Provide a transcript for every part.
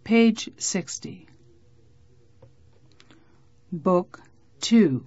Page 60. Book 2.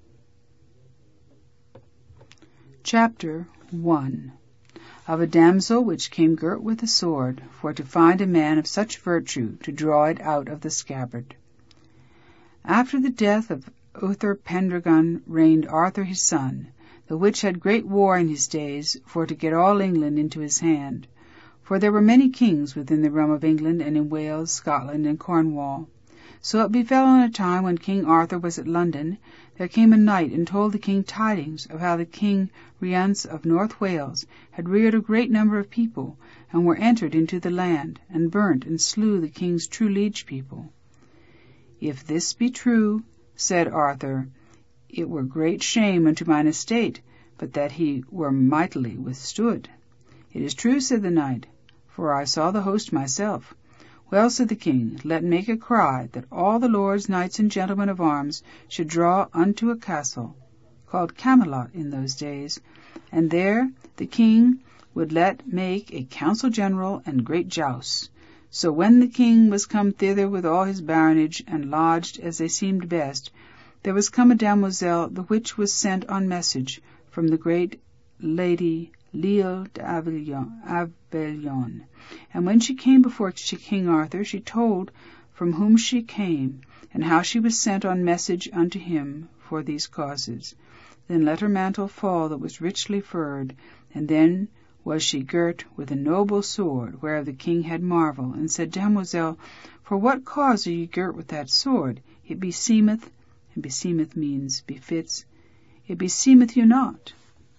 Chapter 1. Of a damsel which came girt with a sword, for to find a man of such virtue to draw it out of the scabbard. After the death of Uther Pendragon reigned Arthur his son, the which had great war in his days, for to get all England into his hand. For there were many kings within the realm of England, and in Wales, Scotland, and Cornwall. So it befell on a time when King Arthur was at London, there came a knight and told the king tidings of how the King Rience of North Wales had reared a great number of people, and were entered into the land, and burnt and slew the king's true liege people. If this be true, said Arthur, it were great shame unto mine estate, but that he were mightily withstood. It is true, said the knight, for I saw the host myself. Well, said the king, let make a cry that all the lords, knights, and gentlemen of arms should draw unto a castle, called Camelot in those days, and there the king would let make a council general and great jousts. So when the king was come thither with all his baronage, and lodged as they seemed best, there was come a damoiselle, the which was sent on message from the great lady Lille d'Avilion. And when she came before King Arthur, she told from whom she came, and how she was sent on message unto him for these causes. Then let her mantle fall that was richly furred, and then was she girt with a noble sword, whereof the king had marvel, and said, Damoiselle, for what cause are ye girt with that sword? It beseemeth, and beseemeth means befits, it beseemeth you not.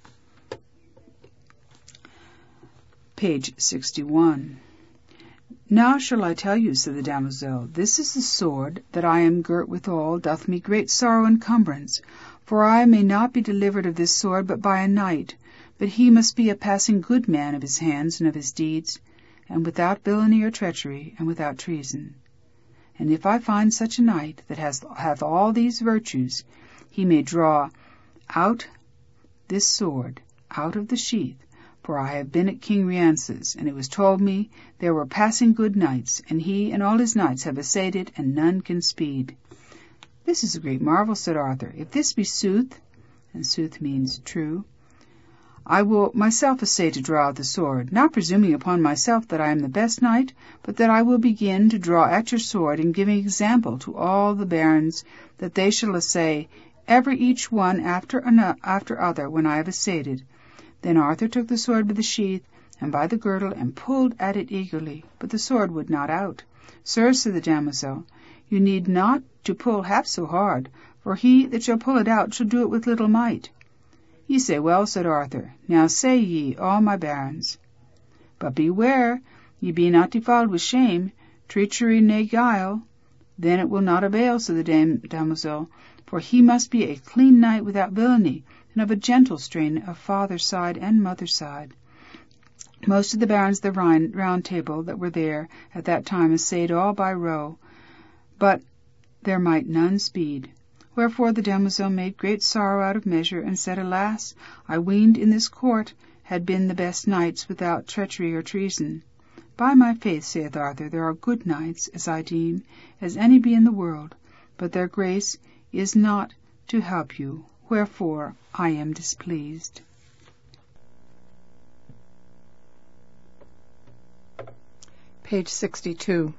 Page 61. Now shall I tell you, said the damoiselle, this is the sword that I am girt withal, doth me great sorrow and cumbrance, for I may not be delivered of this sword but by a knight, but he must be a passing good man of his hands and of his deeds, and without villainy or treachery, and without treason. And if I find such a knight that hath all these virtues, he may draw out this sword out of the sheath, for I have been at King Rience's, and it was told me there were passing good knights, and he and all his knights have essayed it, and none can speed. This is a great marvel, said Arthur. If this be sooth, and sooth means true, I will myself essay to draw out the sword, not presuming upon myself that I am the best knight, but that I will begin to draw at your sword, and giving example to all the barons, that they shall essay, every each one after other, when I have essayed it. Then Arthur took the sword by the sheath, and by the girdle, and pulled at it eagerly, but the sword would not out. Sir, said the damoiselle, you need not to pull half so hard, for he that shall pull it out shall do it with little might. Ye say well, said Arthur. Now say ye, all my barons. But beware, ye be not defiled with shame, treachery ne guile. Then it will not avail, said the damoiselle, for he must be a clean knight without villainy, and of a gentle strain of father's side and mother's side. Most of the barons of the Round Table that were there at that time essayed all by row, but there might none speed. Wherefore the damoiselle made great sorrow out of measure, and said, Alas, I weened in this court had been the best knights without treachery or treason. By my faith, saith Arthur, there are good knights, as I deem, as any be in the world, but their grace is not to help you, wherefore I am displeased. Page 62.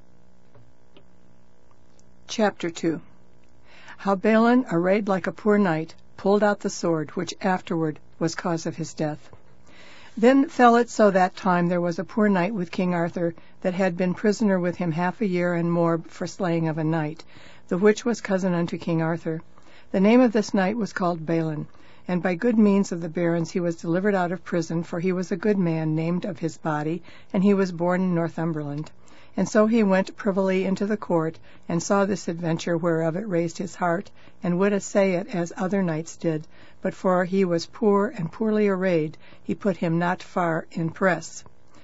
Chapter 2. How Balin, arrayed like a poor knight, pulled out the sword, which afterward was cause of his death. Then fell it so that time there was a poor knight with King Arthur, that had been prisoner with him half a year and more for slaying of a knight, the which was cousin unto King Arthur. The name of this knight was called Balin, and by good means of the barons he was delivered out of prison, for he was a good man named of his body, and he was born in Northumberland. And so he went privily into the court, and saw this adventure, whereof it raised his heart, and would essay it as other knights did, but for he was poor and poorly arrayed, he put him not far in press.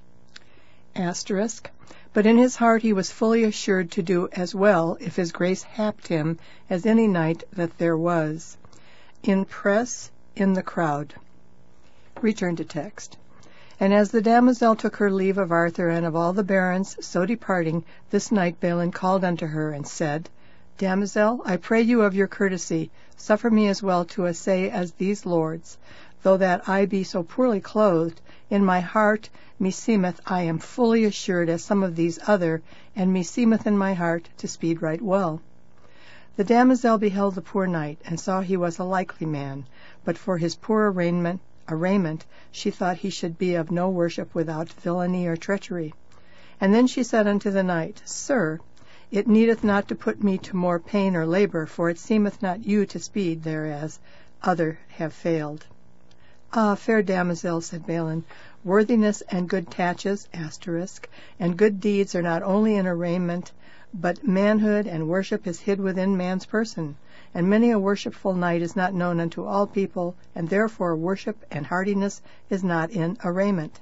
But in his heart he was fully assured to do as well, if his grace happed him, as any knight that there was. In press, in the crowd. Return to text. And as the damosel took her leave of Arthur and of all the barons, so departing, this night Balin called unto her, and said, Damosel, I pray you of your courtesy, suffer me as well to assay as these lords. Though that I be so poorly clothed, in my heart meseemeth I am fully assured as some of these other, and meseemeth in my heart to speed right well. The damosel beheld the poor knight, and saw he was a likely man, but for his poor arraignment, she thought he should be of no worship without villainy or treachery. And then she said unto the knight, Sir, it needeth not to put me to more pain or labour, for it seemeth not you to speed thereas other have failed. Ah, fair damosel, said Balin, worthiness and good tatches, and good deeds are not only in arraignment, but manhood and worship is hid within man's person, and many a worshipful knight is not known unto all people, and therefore worship and hardiness is not in arraignment.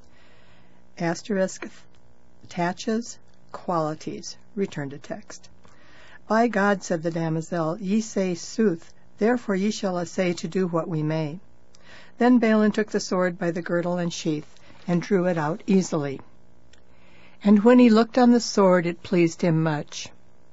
Tatches, qualities. Return to text. By God, said the damosel, ye say sooth, therefore ye shall assay to do what we may. Then Balin took the sword by the girdle and sheath, and drew it out easily. And when he looked on the sword, it pleased him much.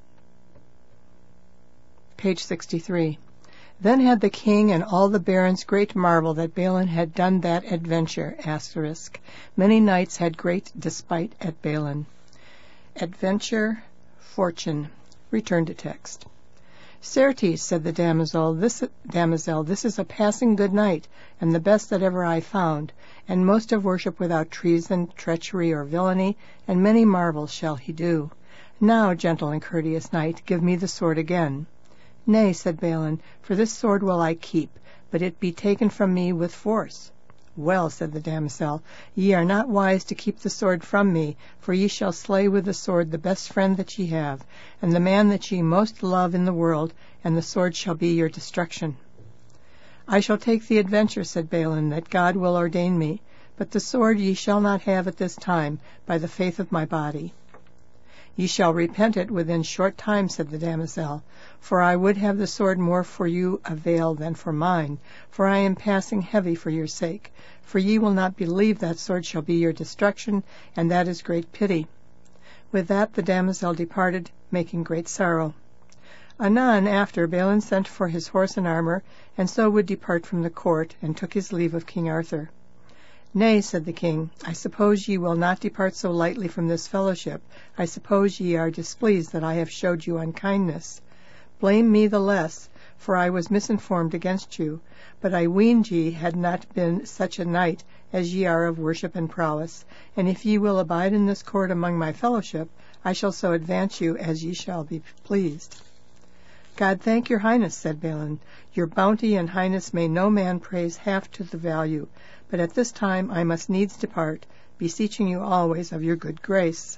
Page 63. Then had the king and all the barons great marvel that Balin had done that adventure, *. Many knights had great despite at Balin. Adventure, fortune. Return to text. Certes, said the damosel, this is a passing good knight, and the best that ever I found, and most of worship without treason, treachery, or villainy, and many marvels shall he do. Now, gentle and courteous knight, give me the sword again. Nay, said Balin, for this sword will I keep, but it be taken from me with force. Well, said the damosel, ye are not wise to keep the sword from me, for ye shall slay with the sword the best friend that ye have, and the man that ye most love in the world, and the sword shall be your destruction. I shall take the adventure, said Balin, that God will ordain me, but the sword ye shall not have at this time, by the faith of my body. Ye shall repent it within short time, said the damosel, for I would have the sword more for you avail than for mine, for I am passing heavy for your sake. For ye will not believe that sword shall be your destruction, and that is great pity. With that the damosel departed, making great sorrow. Anon after Balin sent for his horse and armour, and so would depart from the court, and took his leave of King Arthur. Nay, said the king, I suppose ye will not depart so lightly from this fellowship. I suppose ye are displeased that I have showed you unkindness. Blame me the less, for I was misinformed against you, but I weened ye had not been such a knight as ye are of worship and prowess, and if ye will abide in this court among my fellowship, I shall so advance you as ye shall be pleased. God thank your highness, said Balin. Your bounty and highness may no man praise half to the value, but at this time I must needs depart, beseeching you always of your good grace.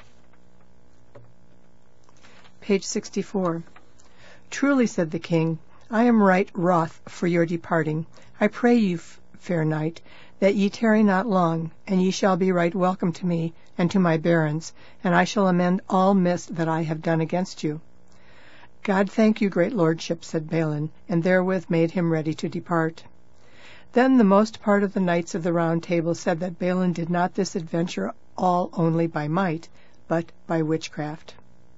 Page 64. Truly, said the king, I am right wroth for your departing. I pray you, fair knight, that ye tarry not long, and ye shall be right welcome to me and to my barons, and I shall amend all miss that I have done against you. God thank you, great lordship, said Balin, and therewith made him ready to depart. Then the most part of the knights of the Round Table said that Balin did not this adventure all only by might, but by witchcraft.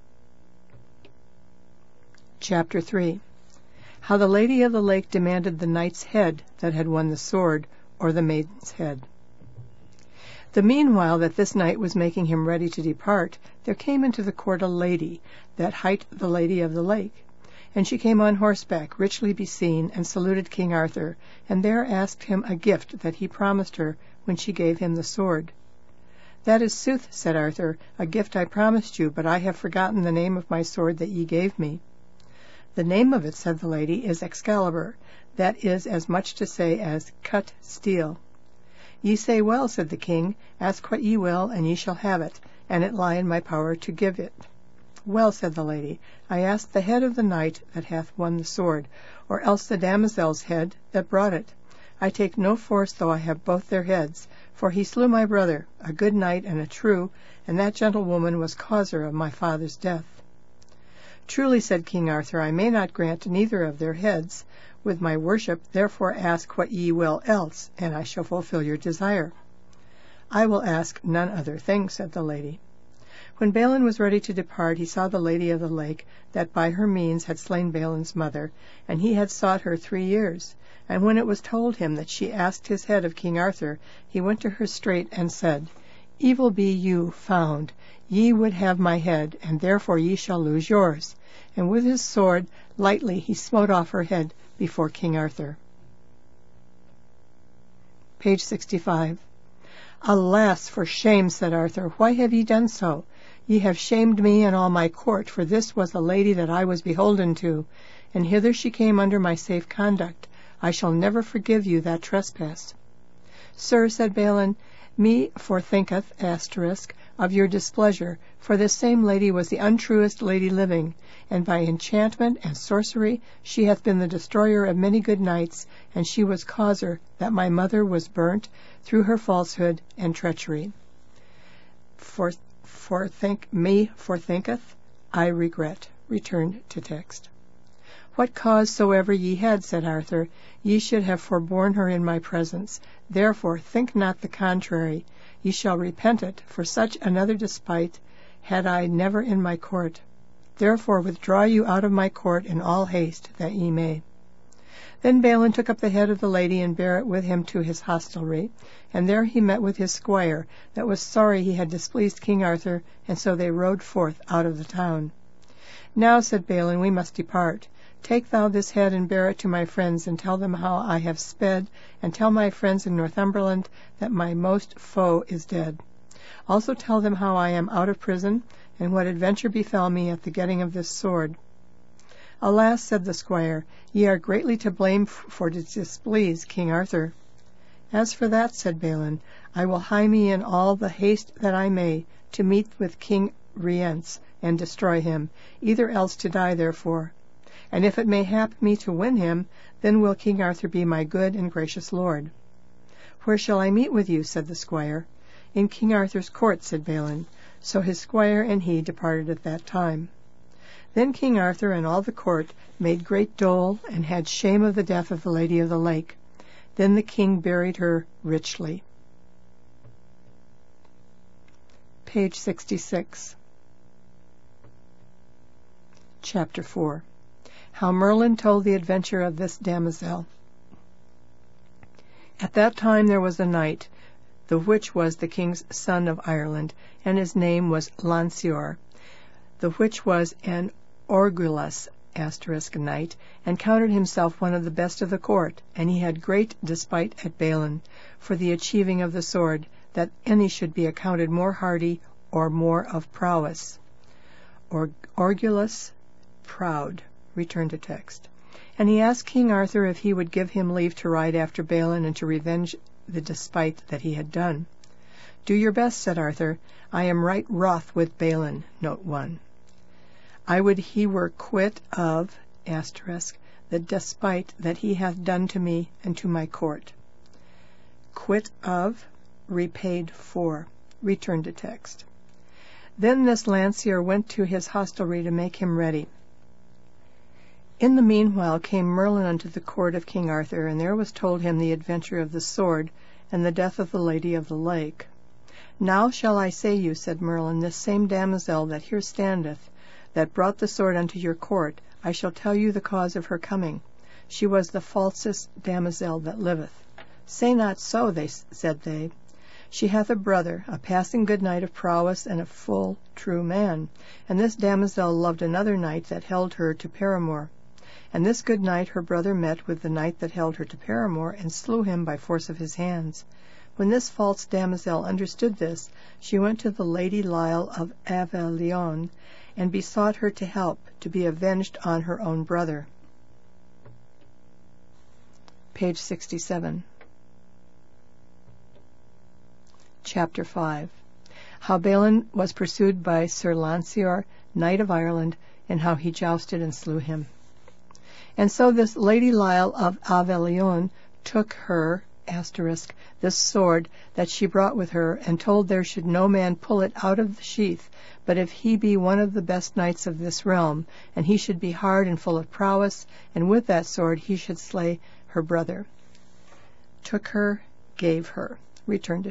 Chapter 3. How the Lady of the Lake demanded the knight's head that had won the sword, or the maiden's head. The meanwhile that this knight was making him ready to depart, there came into the court a lady, that hight the Lady of the Lake. And she came on horseback, richly beseen, and saluted King Arthur, and there asked him a gift that he promised her when she gave him the sword. That is sooth, said Arthur, a gift I promised you, but I have forgotten the name of my sword that ye gave me. The name of it, said the lady, is Excalibur, that is as much to say as cut steel. Ye say well, said the king, ask what ye will, and ye shall have it, and it lie in my power to give it. Well, said the lady, I ask the head of the knight that hath won the sword, or else the damosel's head that brought it. I take no force though I have both their heads, for he slew my brother, a good knight and a true, and that gentlewoman was causer of my father's death. Truly, said King Arthur, I may not grant neither of their heads with my worship, therefore ask what ye will else, and I shall fulfill your desire. I will ask none other thing, said the lady. When Balin was ready to depart, he saw the Lady of the Lake, that by her means had slain Balin's mother, and he had sought her 3 years. And when it was told him that she asked his head of King Arthur, he went to her straight and said, Evil be you found, ye would have my head, and therefore ye shall lose yours. And with his sword lightly he smote off her head before King Arthur. Page 65. Alas, for shame, said Arthur, why have ye done so? Ye have shamed me and all my court, for this was the lady that I was beholden to, and hither she came under my safe conduct. I shall never forgive you that trespass. Sir, said Balin, me forthinketh, of your displeasure, for this same lady was the untruest lady living, and by enchantment and sorcery she hath been the destroyer of many good knights, and she was causer that my mother was burnt through her falsehood and treachery. Forthinketh, I regret. Return to text. What cause soever ye had, said Arthur, ye should have forborne her in my presence. Therefore think not the contrary. Ye shall repent it, for such another despite had I never in my court. Therefore withdraw you out of my court in all haste, that ye may. Then Balin took up the head of the lady and bare it with him to his hostelry, and there he met with his squire, that was sorry he had displeased King Arthur, and so they rode forth out of the town. Now, said Balin, we must depart. Take thou this head and bear it to my friends, and tell them how I have sped, and tell my friends in Northumberland that my most foe is dead. Also tell them how I am out of prison, and what adventure befell me at the getting of this sword. Alas, said the squire, ye are greatly to blame for to displease King Arthur. As for that, said Balin, I will hie me in all the haste that I may to meet with King Rience and destroy him, either else to die therefore. And if it may hap me to win him, then will King Arthur be my good and gracious lord. Where shall I meet with you, said the squire. In King Arthur's court, said Balin. So his squire and he departed at that time. Then King Arthur and all the court made great dole, and had shame of the death of the Lady of the Lake. Then the king buried her richly. Page 66. Chapter 4. How Merlin told the adventure of this damosel. At that time there was a knight, the which was the king's son of Ireland, and his name was Lanceor, the which was an orgulous knight, and counted himself one of the best of the court, and he had great despite at Balin, for the achieving of the sword, that any should be accounted more hardy or more of prowess. Orgulous, proud. Return to text. And he asked King Arthur if he would give him leave to ride after Balin and to revenge the despite that he had done. Do your best, said Arthur. I am right wroth with Balin. Note 1. I would he were quit of the despite that he hath done to me and to my court. Quit of, repaid for. Return to text. Then this Lanceor went to his hostelry to make him ready. In the meanwhile came Merlin unto the court of King Arthur, and there was told him the adventure of the sword, and the death of the Lady of the Lake. Now shall I say you, said Merlin, this same damosel that here standeth, that brought the sword unto your court, I shall tell you the cause of her coming. She was the falsest damosel that liveth. Say not so, said they. She hath a brother, a passing good knight of prowess, and a full true man. And this damosel loved another knight that held her to paramour. And this good knight her brother met with the knight that held her to paramour, and slew him by force of his hands. When this false damosel understood this, she went to the Lady Lile of Avelion, and besought her to help, to be avenged on her own brother. Page 67. Chapter 5. How Balin was pursued by Sir Lanceor, knight of Ireland, and how he jousted and slew him. And so this Lady Lile of Avelion took her, this sword that she brought with her, and told there should no man pull it out of the sheath, but if he be one of the best knights of this realm, and he should be hard and full of prowess, and with that sword he should slay her brother. Took her, gave her. Return to